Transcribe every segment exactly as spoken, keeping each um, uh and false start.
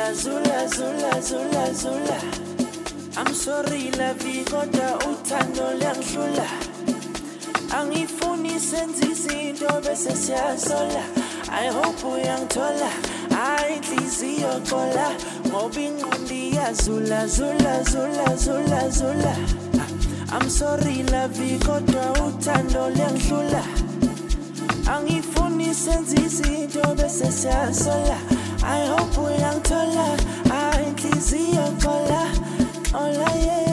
zula zula zula zula zula. I'm sorry la vie kodwa uthando liyangihlula. Angifuni senze izinto bese siyasola. I hope uyangithola. Hayi inhliziyo kola ngoba ingqondo iyazula zula zula zula zula. I'm sorry la vie kodwa uthando liyangihlula. Angifuni senze izinto bese siyasola. I hope uyangithola. Hayi inhliziyo kola. Ola yeah.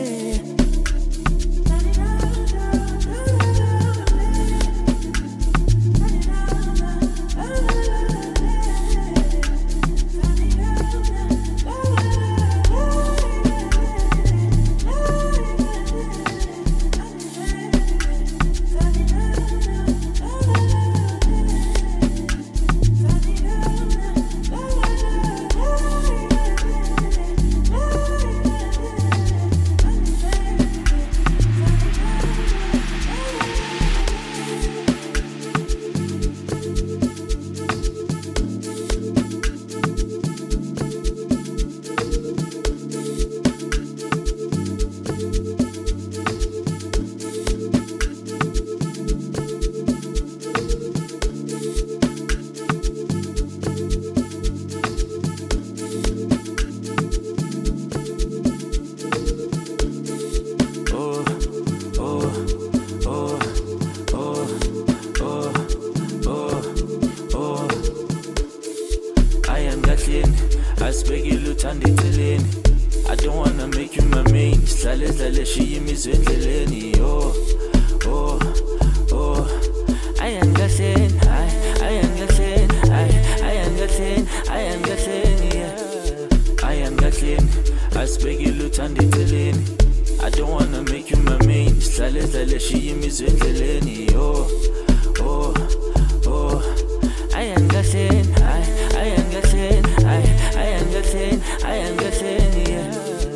I don't wanna make you my main. Slale slale she imizwendleleni. Oh, oh, oh. I am gasen, I, I am gasen, I, I am gasen, I am gasen, yeah. I am gasen. Asibekile uthanditeleni. I don't wanna make you my main. Slale slale she imizwendleleni. Oh, oh, oh. I am gasen, I, I am gasen, I, I am gasen, I am gasen, yeah.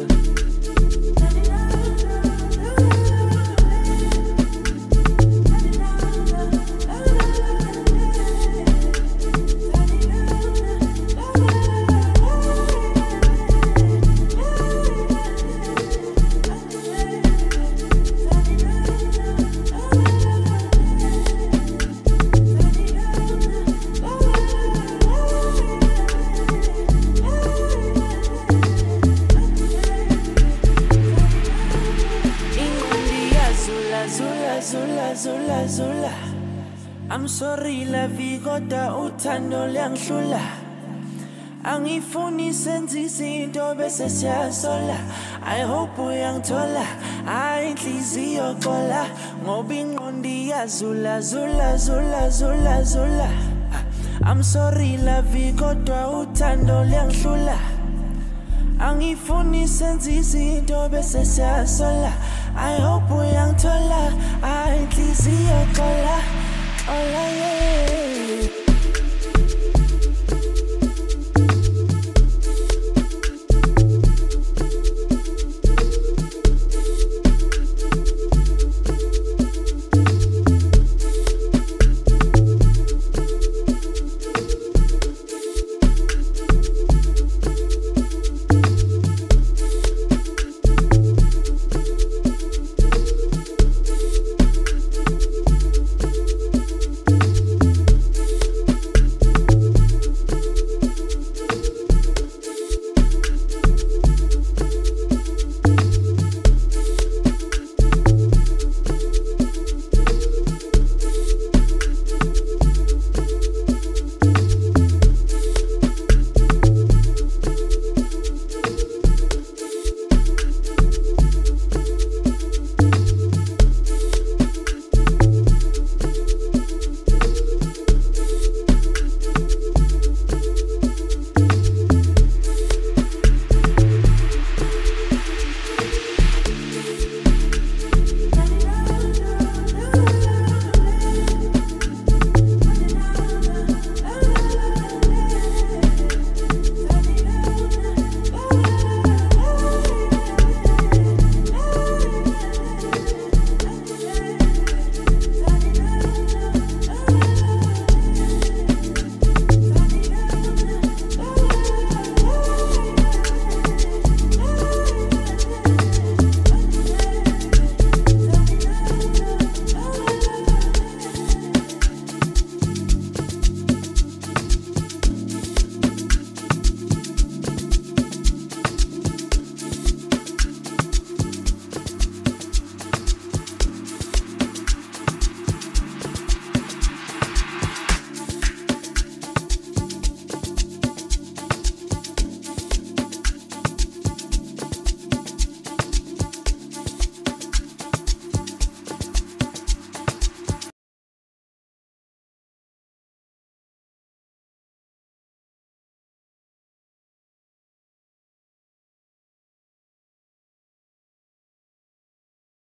Zula zula zula. I'm sorry la vie kodwa uthando liyangihlula. Angifuni senze izinto bese siyasola. I hope uyangithola. Hayi inhliziyo kola ngoba ingqondo iyazula zula zula zula zula. I'm sorry la vie kodwa uthando liyangihlula. Angifuni senze izinto bese siyasola. I hope uyangithola. Hayi inhliziyo kola. Ola yeah.